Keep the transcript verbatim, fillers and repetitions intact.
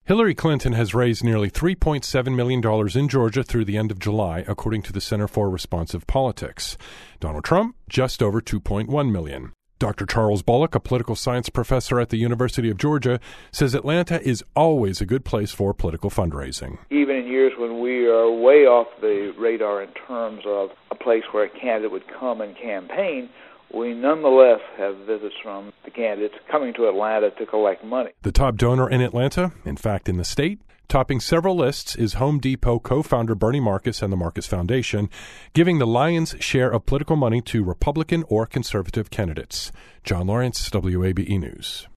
Hillary Clinton has raised nearly three point seven million dollars in Georgia through the end of July, according to the Center for Responsive Politics. Donald Trump, just over two point one million dollars. Doctor Charles Bullock, a political science professor at the University of Georgia, says Atlanta is always a good place for political fundraising. Even in years when we are way off the radar in terms of a place where a candidate would come and campaign, we nonetheless have visits from the candidates coming to Atlanta to collect money. The top donor in Atlanta, in fact in the state, topping several lists, is Home Depot co-founder Bernie Marcus and the Marcus Foundation, giving the lion's share of political money to Republican or conservative candidates. John Lawrence, W A B E News.